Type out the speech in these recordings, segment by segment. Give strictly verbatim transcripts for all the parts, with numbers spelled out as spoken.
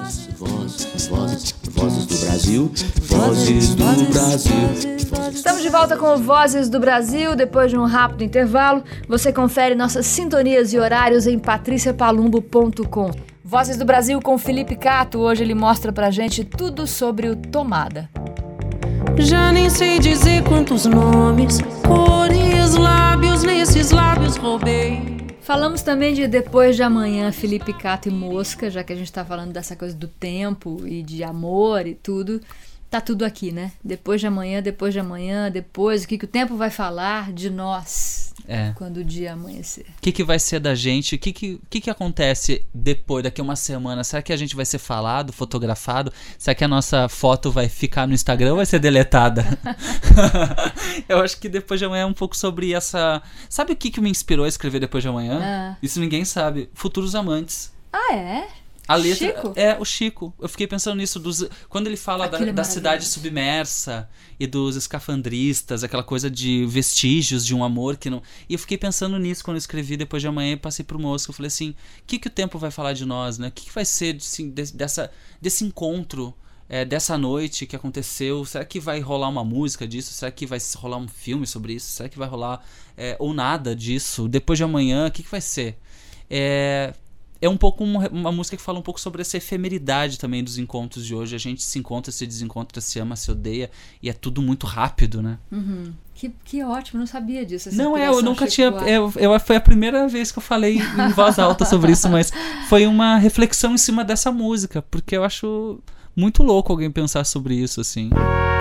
Vozes, vozes, vozes, vozes do Brasil, vozes do Brasil. Estamos de volta com o Vozes do Brasil. Depois de um rápido intervalo, você confere nossas sintonias e horários em patricia palumbo ponto com. Vozes do Brasil com Felipe Cato. Hoje ele mostra pra gente tudo sobre o Tomada. Já nem sei dizer quantos nomes, cores, lábios, nesses lábios roubei. Falamos também de Depois de Amanhã, Felipe Cato e Mosca, já que a gente tá falando dessa coisa do tempo e de amor e tudo. Tá tudo aqui, né? Depois de amanhã, depois de amanhã, depois, o que, que o tempo vai falar de nós é. quando o dia amanhecer. O que, que vai ser da gente? O que, que, que, que acontece depois, daqui a uma semana? Será que a gente vai ser falado, fotografado? Será que a nossa foto vai ficar no Instagram ou vai ser deletada? Eu acho que Depois de Amanhã é um pouco sobre essa... Sabe o que, que me inspirou a escrever Depois de Amanhã? Ah. Isso ninguém sabe. Futuros Amantes. Ah, é? A letra, Chico? É, o Chico. Eu fiquei pensando nisso. Dos, quando ele fala da, é da cidade submersa e dos escafandristas, aquela coisa de vestígios de um amor que não... E eu fiquei pensando nisso quando eu escrevi Depois de Amanhã e passei pro Mosca. Eu falei assim, o que, que o tempo vai falar de nós, né? O que, que vai ser assim, de, dessa, desse encontro, é, dessa noite que aconteceu? Será que vai rolar uma música disso? Será que vai rolar um filme sobre isso? Será que vai rolar é, ou nada disso? Depois de Amanhã, o que, que vai ser? É... É um pouco uma, uma música que fala um pouco sobre essa efemeridade também dos encontros de hoje. A gente se encontra, se desencontra, se ama, se odeia. E é tudo muito rápido, né? Uhum. Que, que ótimo, não sabia disso. Essa não, é, eu nunca tinha... Eu, eu, foi a primeira vez que eu falei em voz alta sobre isso, mas foi uma reflexão em cima dessa música. Porque eu acho muito louco alguém pensar sobre isso, assim.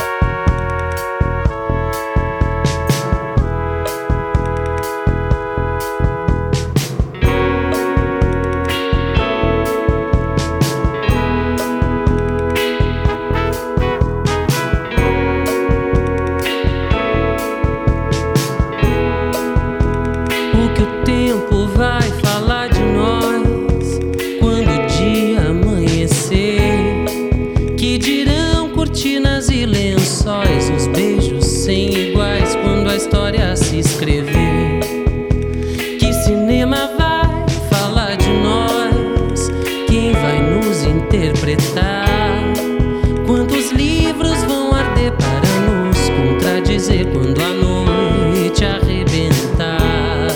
Escrever. Que cinema vai falar de nós? Quem vai nos interpretar? Quantos livros vão arder para nos contradizer quando a noite arrebentar?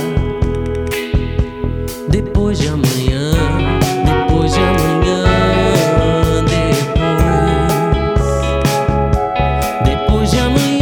Depois de amanhã, depois de amanhã, depois, depois de amanhã.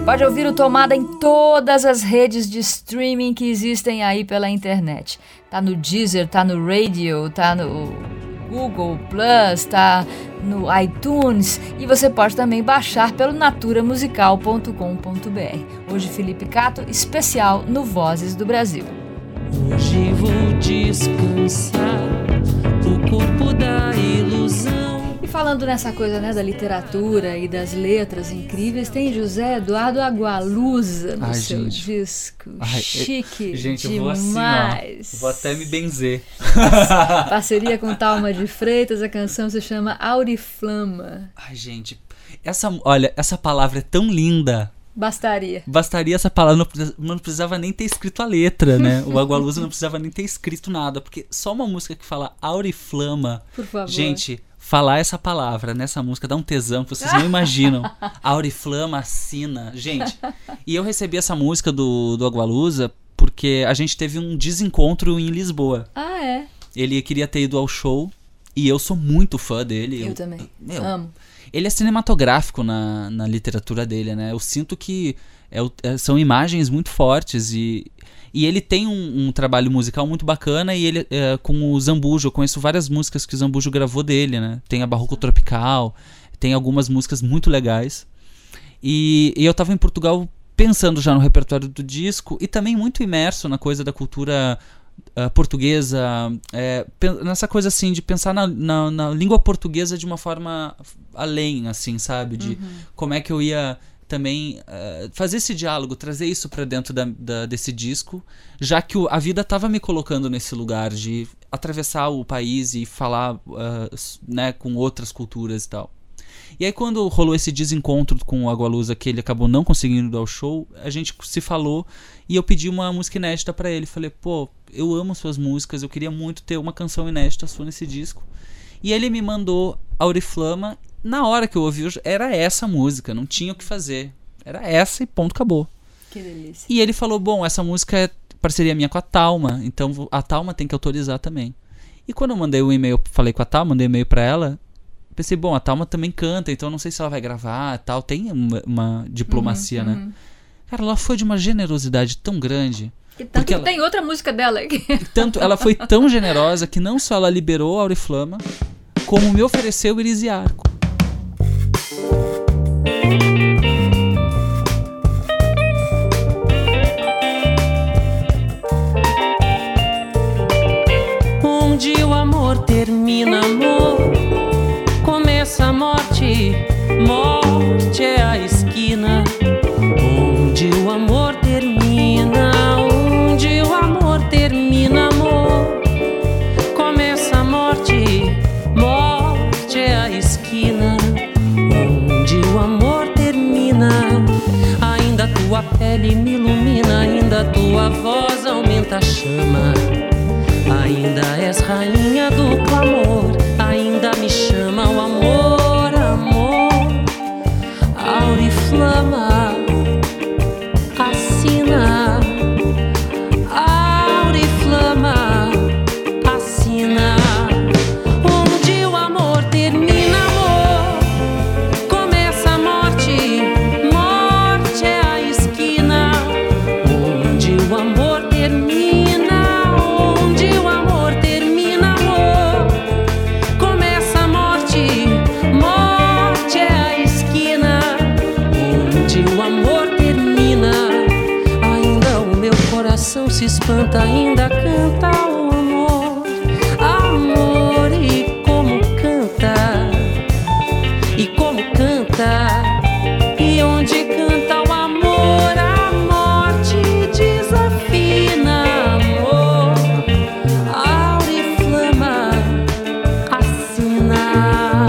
Pode ouvir o Tomada em todas as redes de streaming que existem aí pela internet. Tá no Deezer, tá no Radio, tá no Google Plus, tá no iTunes e você pode também baixar pelo natura musical ponto com ponto b r. Hoje Felipe Cato, especial no Vozes do Brasil. Hoje vou descansar do corpo da ilusão. E falando nessa coisa, né, da literatura e das letras incríveis, tem José Eduardo Agualusa no Ai, seu gente. disco. Ai, Chique eu, gente, demais. eu vou assim, ó, vou até me benzer. Parceria com Thalma de Freitas, a canção se chama Auriflama. Ai, gente, essa, olha, essa palavra é tão linda. Bastaria. Bastaria essa palavra, não precisava, não precisava nem ter escrito a letra, né? O Agualusa não precisava nem ter escrito nada, porque só uma música que fala Auriflama, por favor. Gente, falar essa palavra nessa música dá um tesão que vocês não imaginam. Auriflama, assina. Gente, e eu recebi essa música do, do Agualusa porque a gente teve um desencontro em Lisboa. Ah, é? Ele queria ter ido ao show e eu sou muito fã dele. Eu, eu também, meu, amo. Ele é cinematográfico na, na literatura dele, né? Eu sinto que é, é, são imagens muito fortes e, e ele tem um, um trabalho musical muito bacana e ele é, com o Zambujo, eu conheço várias músicas que o Zambujo gravou dele, né? Tem a Barroco Tropical, tem algumas músicas muito legais. E, e eu tava em Portugal pensando já no repertório do disco e também muito imerso na coisa da cultura Uh, portuguesa, é, nessa coisa assim de pensar na, na, na língua portuguesa de uma forma além, assim, sabe? De uhum. como é que eu ia também uh, fazer esse diálogo, trazer isso pra dentro da, da, desse disco, já que o, a vida tava me colocando nesse lugar de atravessar o país e falar uh, né, com outras culturas e tal. E aí quando rolou esse desencontro com o Agualusa, que ele acabou não conseguindo dar o show, a gente se falou e eu pedi uma música inédita pra ele. Falei, pô, eu amo suas músicas, eu queria muito ter uma canção inédita sua nesse disco. E ele me mandou Auriflama. Na hora que eu ouvi, era essa música, não tinha o que fazer. Era essa e ponto, acabou. Que delícia. E ele falou, bom, essa música é parceria minha com a Thalma, então a Thalma tem que autorizar também. E quando eu mandei o um e-mail, falei com a Thalma, mandei um e-mail pra ela, pensei, bom, a Thalma também canta, então não sei se ela vai gravar e tal, tem uma, uma diplomacia, uhum, né? Uhum. Cara, ela foi de uma generosidade tão grande. E tanto que ela, tem outra música dela aqui. Tanto, ela foi tão generosa que não só ela liberou a Auriflama, como me ofereceu Iris e Arco. Onde o amor termina, amor, começa a morte. Morte é a esquina. Onde o amor termina, onde o amor termina, amor, começa a morte. Morte é a esquina. Onde o amor termina, ainda tua pele me ilumina, ainda tua voz aumenta a chama. Ainda és rainha do clamor, ainda me chama o amor, amor. Auriflama, assina. Auriflama, assina. Onde o amor termina, amor, começa a morte. Morte é a esquina. Onde o amor termina, onde o amor termina, amor, começa a morte. Morte é a esquina. Onde o amor termina, ainda o meu coração se espanta, ainda canta o amor. Amor, e como canta, e como canta, e onde canta o amor, a morte desafina, amor. Auriflama, assina.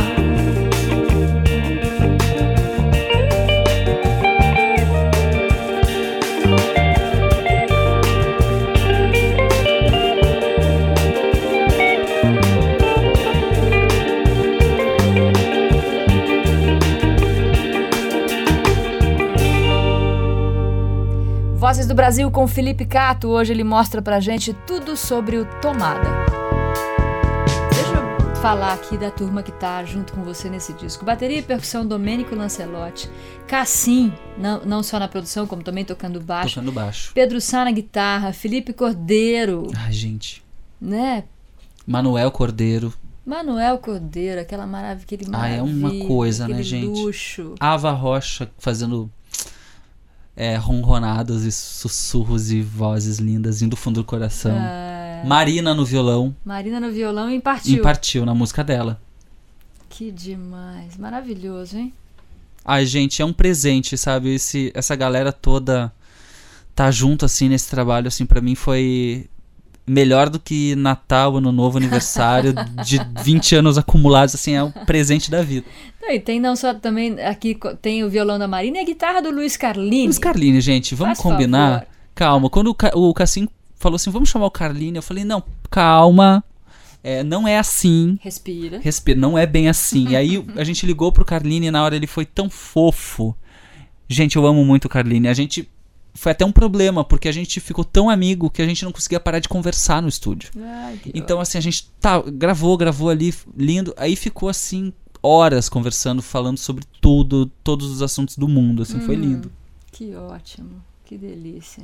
Vozes do Brasil com Felipe Cato. Hoje ele mostra pra gente tudo sobre o Tomada. Deixa eu falar aqui da turma que tá junto com você nesse disco. Bateria e percussão, Domênico Lancelotti. Cassim, não, não só na produção, como também tocando baixo. Tocando baixo. Pedro Sá na guitarra. Felipe Cordeiro. Ai, gente. Né? Manuel Cordeiro. Manuel Cordeiro, aquela maravilha, aquele Ah, é maravilha, uma coisa, aquele né, gente? luxo. Ava Rocha fazendo é, ronronadas e sussurros e vozes lindas, indo do fundo do coração. É... Marina no violão. Marina no violão e partiu. E partiu na música dela. Que demais. Maravilhoso, hein? Ai, gente, é um presente, sabe? Esse, essa galera toda tá junto, assim, nesse trabalho, assim, pra mim foi melhor do que Natal, Ano Novo, aniversário de vinte anos acumulados, assim, é o presente da vida. Não, e tem não só também, aqui tem o violão da Marina e a guitarra do Luiz Carlini. Luiz Carlini, gente, vamos Faz combinar? favor. Calma, quando o, Ca- o Cassim falou assim, vamos chamar o Carlini, eu falei, não, calma, é, não é assim. Respira. Respira, não é bem assim. E aí a gente ligou pro Carlini e na hora ele foi tão fofo. Gente, eu amo muito o Carlini. A gente... Foi até um problema, porque a gente ficou tão amigo que a gente não conseguia parar de conversar no estúdio. Ai, que Então, assim, a gente tá, gravou, gravou ali, lindo. Aí ficou, assim, horas conversando, falando sobre tudo, todos os assuntos do mundo, assim, foi lindo. Que ótimo, que delícia.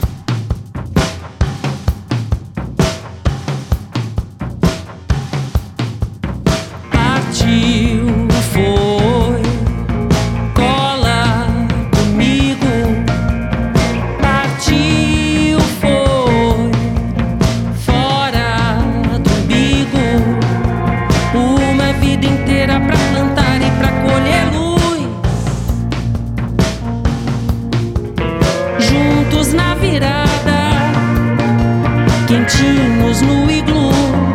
Partiu, foi, cola comigo. Partiu, foi, fora do umbigo. Uma vida inteira pra plantar e pra colher luz. Juntos na virada, quentinhos no iglu.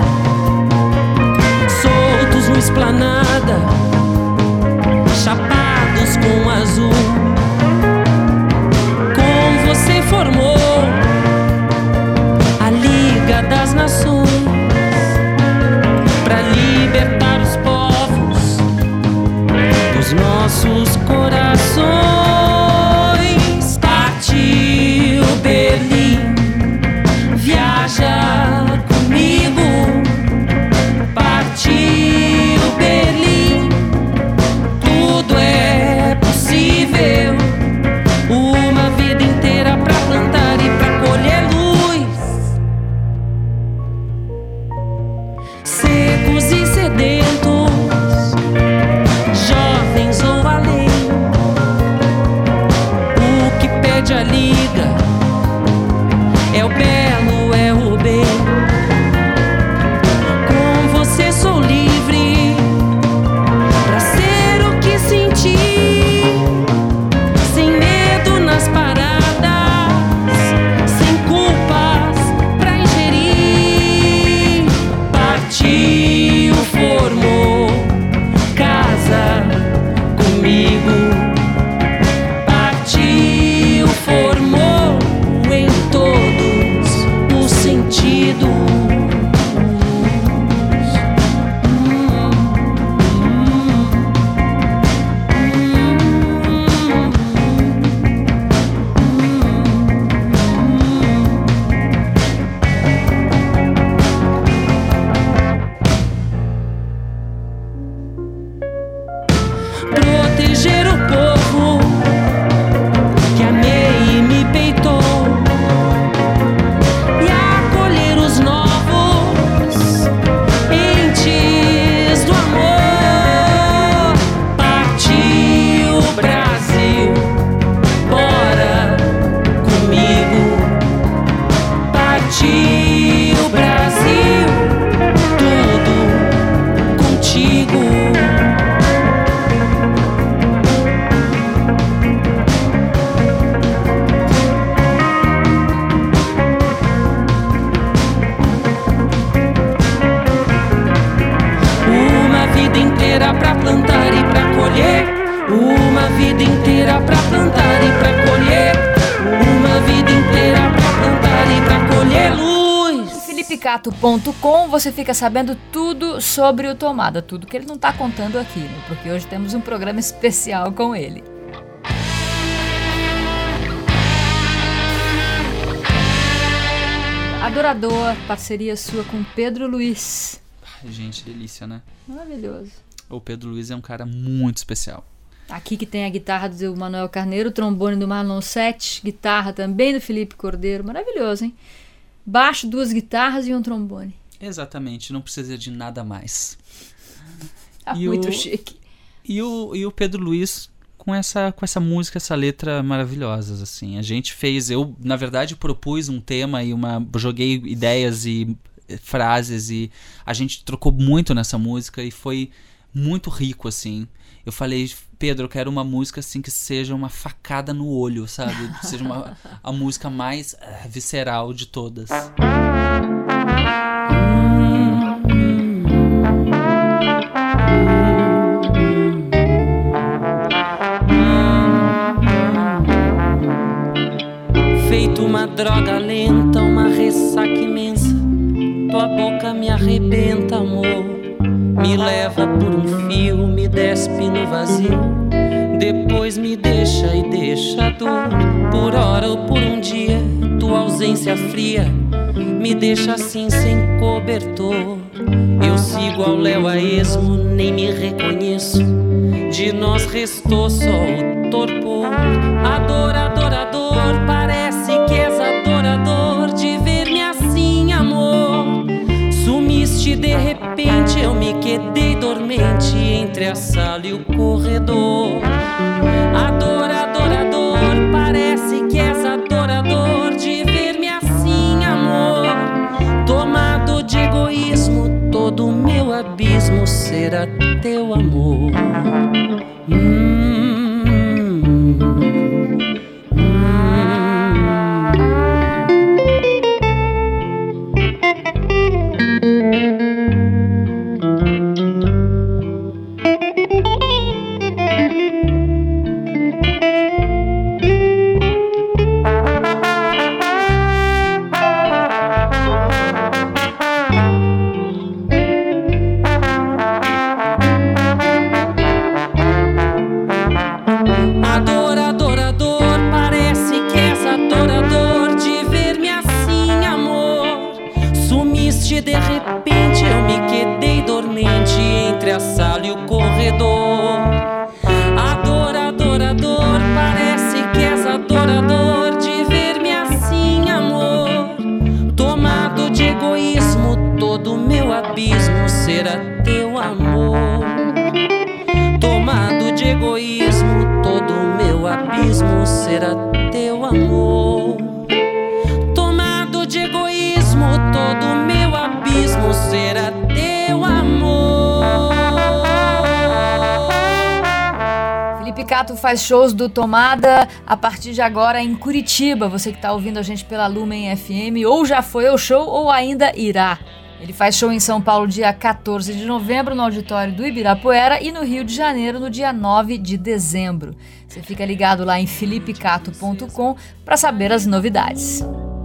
Soltos no esplanada, chapados com azul. Com você formou a Liga das Nações pra libertar os povos dos nossos corações. Partiu Berlim, viaja comigo. Partiu Berlim, tudo é possível. Uma vida inteira pra plantar e pra colher luz. Secos e sedentos, jovens ou além. O que pede a liga é o belo, é o bem. Com você sou livre pra ser o que senti, sem medo nas paradas, sem culpas pra ingerir. Partiu, formou casa comigo. Partiu, formou em todos os sentidos. Proteger o povo que amei e me peitou, e acolher os novos entes do amor. Partiu Brasil, bora comigo. Partiu Brasil, tudo contigo. Uma vida inteira pra plantar e pra colher. Uma vida inteira pra plantar e pra colher. Uma vida inteira pra plantar e pra colher luz. felipe cato ponto com você fica sabendo tudo sobre o Tomada, tudo que ele não tá contando aqui, né? Porque hoje temos um programa especial com ele. Adorador, parceria sua com Pedro Luiz. gente, delícia, né? Maravilhoso. O Pedro Luiz é um cara muito especial. Aqui que tem a guitarra do Manuel Carneiro, o trombone do Marlon Sete, guitarra também do Felipe Cordeiro. Maravilhoso, hein? Baixo, duas guitarras e um trombone. Exatamente, não precisa de nada mais. Tá e muito o, chique. E o, e o Pedro Luiz com essa, com essa música, essa letra maravilhosas, assim. A gente fez, eu, na verdade, propus um tema e uma, joguei ideias e frases e a gente trocou muito nessa música e foi muito rico, assim. Eu falei, Pedro, eu quero uma música assim que seja uma facada no olho, sabe? Seja uma, a música mais uh, visceral de todas. Feito uma droga lenta, uma ressaca imensa, tua boca me arrebenta, amor. Me leva por um fio, me despe no vazio, depois me deixa e deixa a dor. Por hora ou por um dia, tua ausência fria me deixa assim sem cobertor. Eu sigo ao léu a esmo, nem me reconheço, de nós restou só o torpor. Adorador, adorador, parece que és adorador de ver-me assim, amor. Sumiste de repente, eu me quedei dormente entre a sala e o corredor. Adorador, adorador, parece que és adorador de ver-me assim, amor. Tomado de egoísmo, todo o meu abismo será teu amor. Hum. Faz shows do Tomada a partir de agora em Curitiba. Você que está ouvindo a gente pela Lumen F M ou já foi ao show ou ainda irá. Ele faz show em São Paulo dia quatorze de novembro no auditório do Ibirapuera e no Rio de Janeiro no dia nove de dezembro. Você fica ligado lá em felipe cato ponto com para saber as novidades.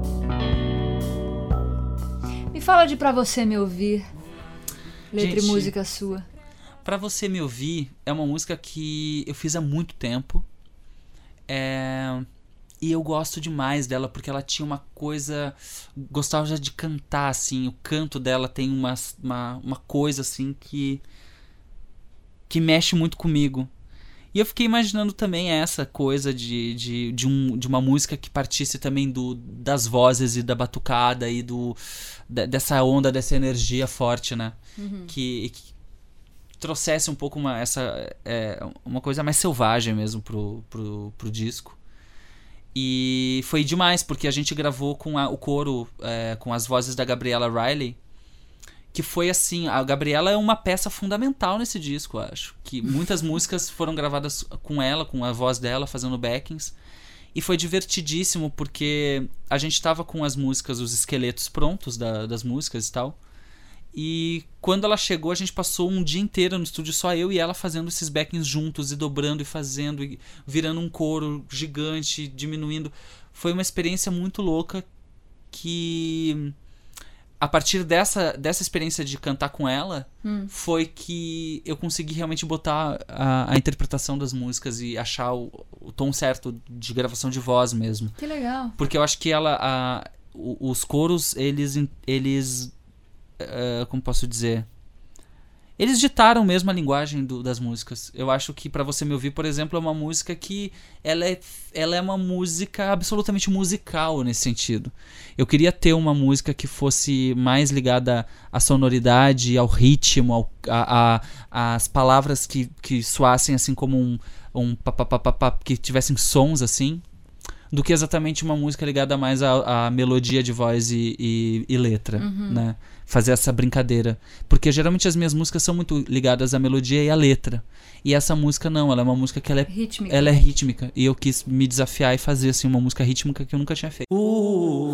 Me fala de Pra Você Me Ouvir, letra Gente, e música sua. Pra Você Me Ouvir é uma música que eu fiz há muito tempo. É... E eu gosto demais dela porque ela tinha uma coisa... Gostava já de cantar, assim. O canto dela tem uma, uma, uma coisa, assim, que... Que mexe muito comigo. E eu fiquei imaginando também essa coisa de, de, de, um, de uma música que partisse também do, das vozes e da batucada e do, dessa onda, dessa energia forte, né? Uhum. Que... que trouxesse um pouco uma, essa, é, uma coisa mais selvagem mesmo pro, pro, pro disco. E foi demais, porque a gente gravou com a, o coro, é, com as vozes da Gabriela Riley, que foi assim, a Gabriela é uma peça fundamental nesse disco, eu acho. Que muitas músicas foram gravadas com ela, com a voz dela, fazendo backings. E foi divertidíssimo, porque a gente tava com as músicas, os esqueletos prontos da, das músicas e tal. E quando ela chegou, a gente passou um dia inteiro no estúdio, só eu e ela fazendo esses backings juntos, e dobrando e fazendo, e virando um coro gigante, diminuindo. Foi uma experiência muito louca que, a partir dessa, dessa experiência de cantar com ela, hum. foi que eu consegui realmente botar a, a interpretação das músicas e achar o, o tom certo de gravação de voz mesmo. Que legal. Porque eu acho que ela, a, os coros, eles... eles Uh, como posso dizer, eles ditaram mesmo a linguagem do, das músicas. Eu acho que Pra Você Me Ouvir, por exemplo, é uma música que ela é, ela é uma música absolutamente musical nesse sentido. Eu queria ter uma música que fosse mais ligada à sonoridade, ao ritmo, ao, a, a, às palavras que, que soassem assim como um, um papapá, que tivessem sons assim, do que exatamente uma música ligada mais à, à melodia de voz e, e, e letra, Uhum. né? Fazer essa brincadeira. Porque geralmente as minhas músicas são muito ligadas à melodia e à letra. E essa música não, ela é uma música que ela é Rítmica. ela é rítmica. E eu quis me desafiar e fazer assim, uma música rítmica que eu nunca tinha feito. Uh, uh,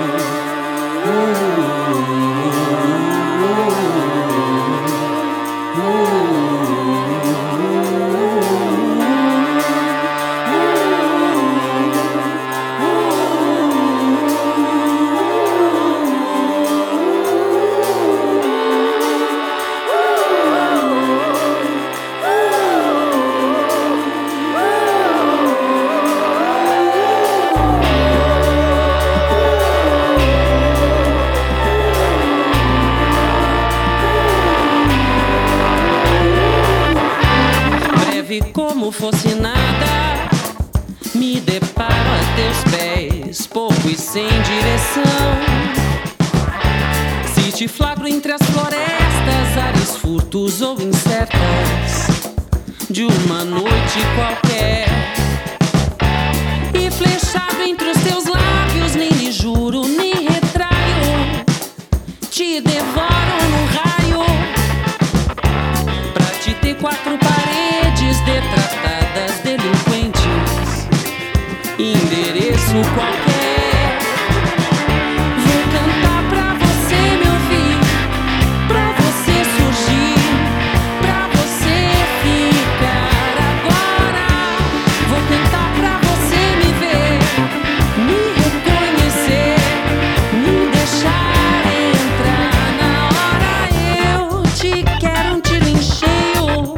como fosse nada, me deparo a teus pés, pouco e sem direção. Se te flagro entre as florestas, ares furtos ou incertas de uma noite qualquer, e flechado entre os teus lábios, nem lhe juro, nem retraio, te devoro no raio, pra te ter quatro paredes detratadas, delinquentes, endereço qualquer. Vou cantar pra você me ouvir, pra você surgir, pra você ficar agora. Vou cantar pra você me ver, me reconhecer, me deixar entrar na hora. Eu te quero um tiro em cheio,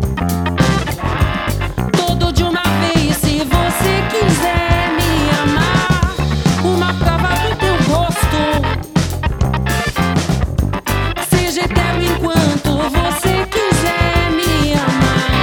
todo de uma vez, se você quiser me amar. Uma prova do teu rosto, seja eterno enquanto você quiser me amar.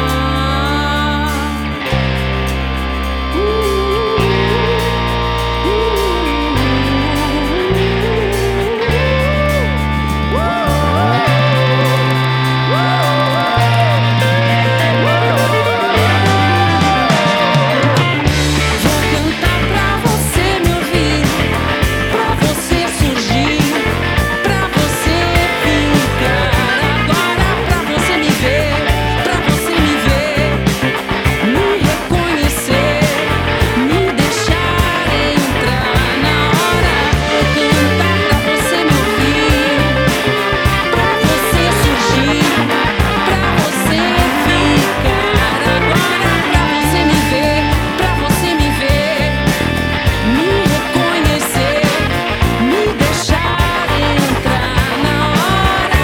Vou cantar pra você me ouvir, pra você surgir, pra você ficar agora, pra você me ver, pra você me ver, me reconhecer, me deixar entrar na hora. Vou cantar pra você me ouvir, pra você surgir, pra você ficar agora, pra você me ver, pra você me ver, me reconhecer, me deixar entrar na hora.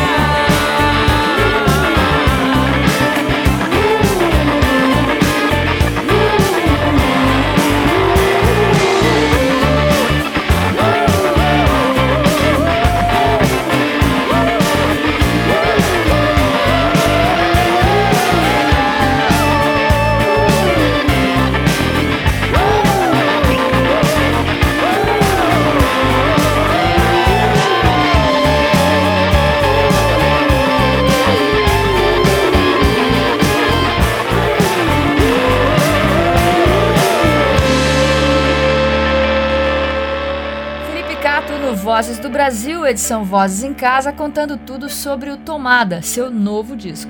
Felipe Cato no Vozes do Brasil, edição Vozes em Casa, contando tudo sobre o Tomada, seu novo disco.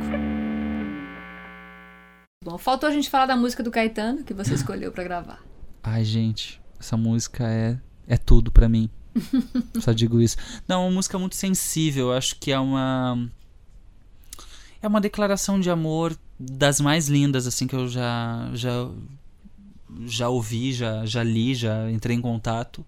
Bom, faltou a gente falar da música do Caetano, que você escolheu pra gravar. Ai, gente, essa música é, é tudo pra mim. Só digo isso. Não, é uma música muito sensível. Eu acho que é uma... É uma declaração de amor das mais lindas, assim, que eu já... Já, já ouvi, já, já li, já entrei em contato.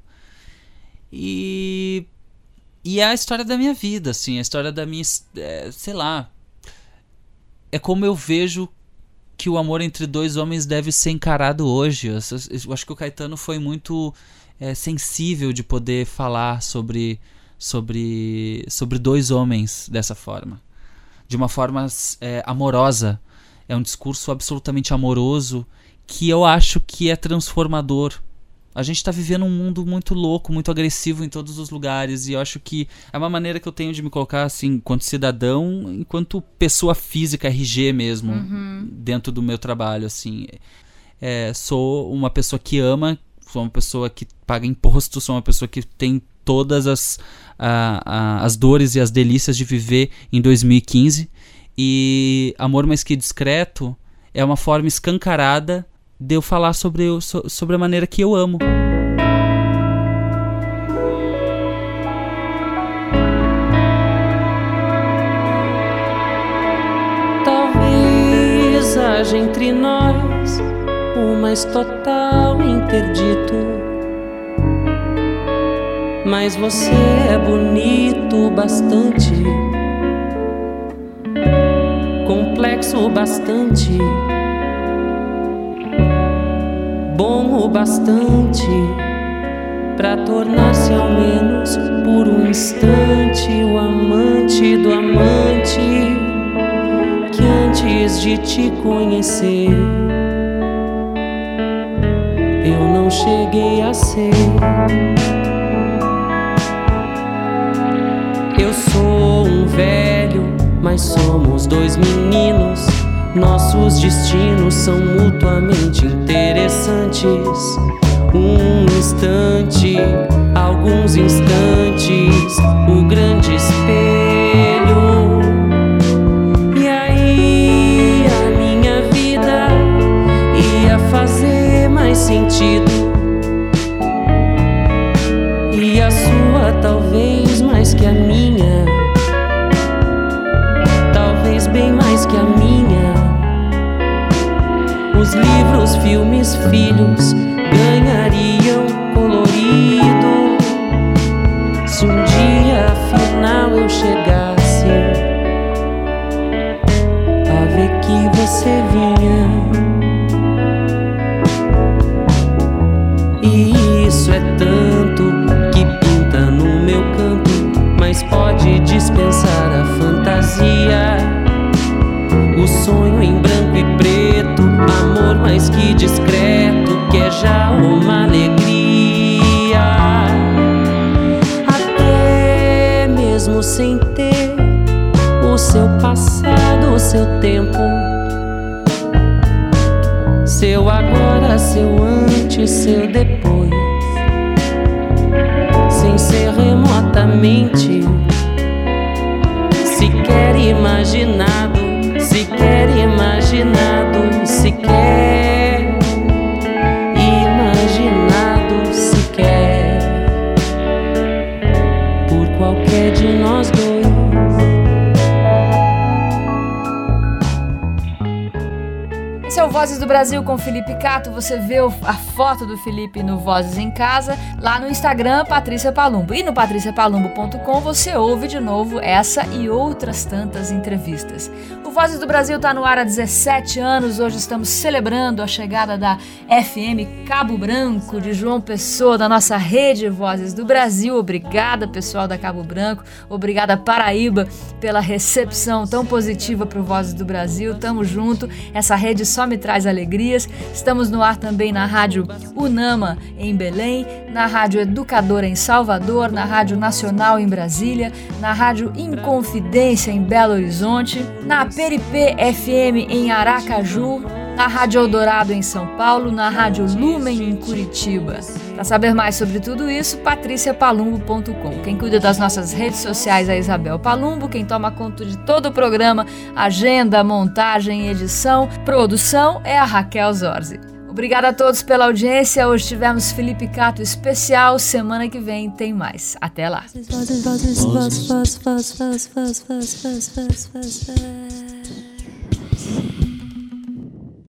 E... E é a história da minha vida, assim. A história da minha... É, sei lá... É como eu vejo que o amor entre dois homens deve ser encarado hoje. Eu, eu acho que o Caetano foi muito é, sensível de poder falar sobre, sobre, sobre dois homens dessa forma. de uma forma é, amorosa. É um discurso absolutamente amoroso que eu acho que é transformador. A gente está vivendo um mundo muito louco, muito agressivo em todos os lugares, e eu acho que é uma maneira que eu tenho de me colocar assim, enquanto cidadão, enquanto pessoa física, R G mesmo, uhum. dentro do meu trabalho. Assim. É, sou uma pessoa que ama, sou uma pessoa que paga imposto, sou uma pessoa que tem todas as, a, a, as dores e as delícias de viver em dois mil e quinze, e Amor Mais Que Discreto é uma forma escancarada de eu falar sobre, sobre a maneira que eu amo. Talvez haja entre nós o mais total interdito, mas você é bonito bastante, complexo o bastante, bom o bastante pra tornar-se ao menos por um instante o amante do amante que antes de te conhecer eu não cheguei a ser. Eu sou um velho, mas somos dois meninos. Nossos destinos são mutuamente interessantes. Um instante, alguns instantes, o grande espelho. E aí a minha vida ia fazer mais sentido, e a sua talvez mais que a minha, talvez bem mais que a minha. Os livros, filmes, filhos ganhariam colorido se um dia afinal eu chegasse a ver que você vinha. E isso é tanto que pinta no meu canto, mas pode dispensar a fantasia. O sonho em branco e preto, amor mais que discreto, que é já uma alegria. Até mesmo sem ter o seu passado, o seu tempo, seu agora, seu antes, seu depois, sem ser remotamente sequer imaginado, sequer imaginado, sequer imaginado, sequer por qualquer de nós dois. Esse é o Vozes do Brasil com Felipe Cato. Você vê a foto do Felipe no Vozes em Casa, lá no Instagram, Patrícia Palumbo. E no patricia palumbo ponto com você ouve de novo essa e outras tantas entrevistas. O Vozes do Brasil está no ar há dezessete anos. Hoje estamos celebrando a chegada da F M Cabo Branco, de João Pessoa, da nossa rede Vozes do Brasil. Obrigada, pessoal da Cabo Branco. Obrigada, Paraíba, pela recepção tão positiva para o Vozes do Brasil. Tamo junto. Essa rede só me traz alegrias. Estamos no ar também na Rádio Unama em Belém, na Rádio Educadora em Salvador, na Rádio Nacional em Brasília, na Rádio Inconfidência em Belo Horizonte, na Peripê F M em Aracaju, na Rádio Eldorado em São Paulo, na Rádio Lumen em Curitiba. Para saber mais sobre tudo isso, patricia palumbo ponto com. Quem cuida das nossas redes sociais é a Isabel Palumbo, quem toma conta de todo o programa, agenda, montagem, edição, produção é a Raquel Zorzi. Obrigada a todos pela audiência. Hoje tivemos Felipe Cato especial. Semana que vem tem mais. Até lá.